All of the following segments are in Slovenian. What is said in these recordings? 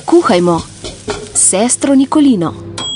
Kuhajmo s sestro Nikolino.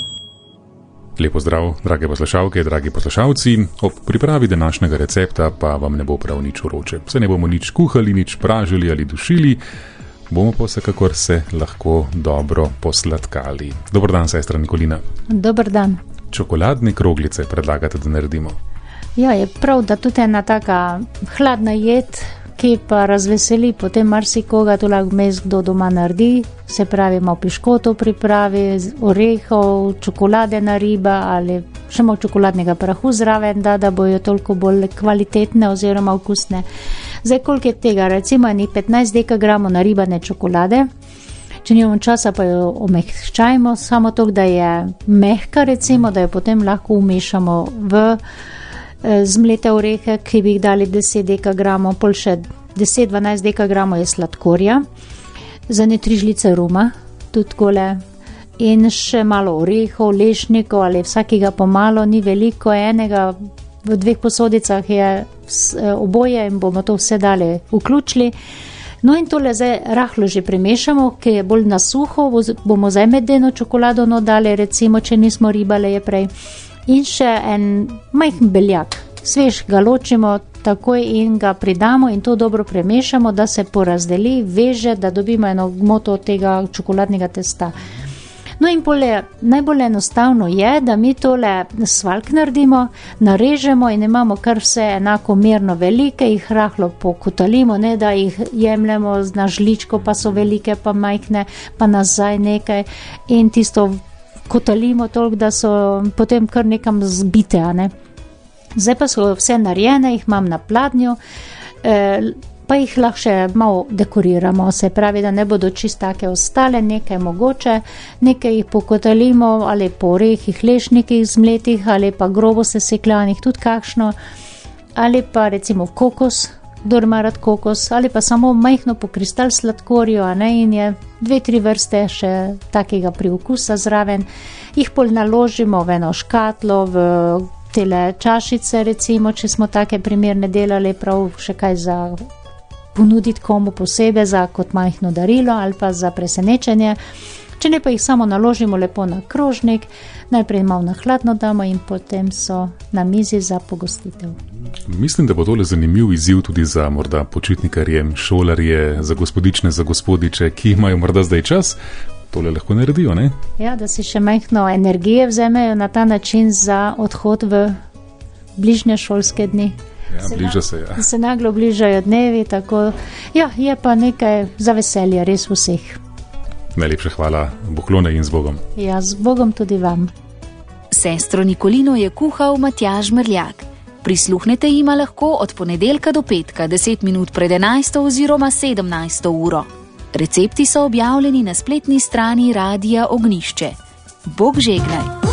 Lepo zdrav, drage poslušalke, dragi poslušalci. Ob pripravi današnjega recepta pa vam ne bo prav nič vroče. Se ne bomo nič kuhali, nič pražili ali dušili, bomo pa vsekakor se lahko dobro posladkali. Dober dan, sestra Nikolina. Dober dan. Čokoladne kroglice predlagate, da naredimo. Ja, je prav, da tudi ena taka hladna jed, ki pa razveseli potem marsikoga, to lahko vmes kdo doma naredi, se pravi malo piškotov pripravi, orehov, čokolade na riba ali še malo čokoladnega prahu zraven, da bojo toliko bolj kvalitetne oziroma okusne. Zdaj, koliko je tega? Recimo 15 dekagramov naribane čokolade. Če nimamo časa, pa jo omehčajmo, samo to, da je mehka, recimo, da jo potem lahko umešamo v zmlete orehe, ki bi jih dali 10 dekagramov, pol še 10-12 dekagramov je sladkorja, za ne 3 žlice ruma, tudi gole, in še malo orehov, lešnikov ali vsakega pomalo, ni veliko, enega v 2 posodicah je oboje in bomo to vse dali vključili. No in tole zdaj rahlo že premešamo, ki je bolj na suho, bomo zdaj medeno čokolado dali, recimo, če nismo ribale je prej. In še en majhen beljak, svež ga ločimo takoj in ga pridamo in to dobro premešamo, da se porazdeli, veže, da dobimo eno gmoto tega čokoladnega testa. No in najbolj enostavno je, da mi tole svaljk naredimo, narežemo in imamo kar vse enako merno velike, jih rahlo pokotalimo, ne da jih jemljemo na žličko, pa so velike, pa majhne, pa nazaj nekaj in tisto kotalimo toliko, da so potem kar nekam zbite, ne. Zdaj pa so vse narejene, jih imam na pladnju, pa jih lahko še malo dekoriramo, se pravi, da ne bodo čist take ostale, nekaj mogoče, nekaj jih pokotalimo ali po orehih, lešnikih zmletih ali pa grobo sesekljanih, tudi kakšno, ali pa recimo kokos, kdor ima rad kokos, ali pa samo majhno pokristal sladkorju, a ne, in je 2-3 vrste še takega priokusa zraven, jih pol naložimo v eno škatlo, v tele čašice, recimo, če smo take primerne delali, prav še kaj za ponuditi komu posebej, za kot majhno darilo ali pa za presenečenje. Če ne, pa jih samo naložimo lepo na krožnik, najprej malo na hladno damo in potem so na mizi za pogostitev. Mislim, da bo tole zanimiv izziv tudi za morda počitnikarje, šolarje, za gospodične, za gospodiče, ki imajo morda zdaj čas, tole lahko naredijo, ne? Ja, da si še majhno energije vzamejo na ta način za odhod v bližnje šolske dni. Ja, bliža se, ja. Se naglo bližajo dnevi, tako, ja, je pa nekaj za veselje res vseh. Najlepša hvala, Bohlone in z Bogom. Ja, z Bogom tudi vam. Sestro Nikolino je kuhal Matjaž Merljak. Prisluhnete jima lahko od ponedeljka do petka, 10 minut pred 11. oziroma 17. uro. Recepti so objavljeni na spletni strani Radia Ognjišče. Bog žegnaj!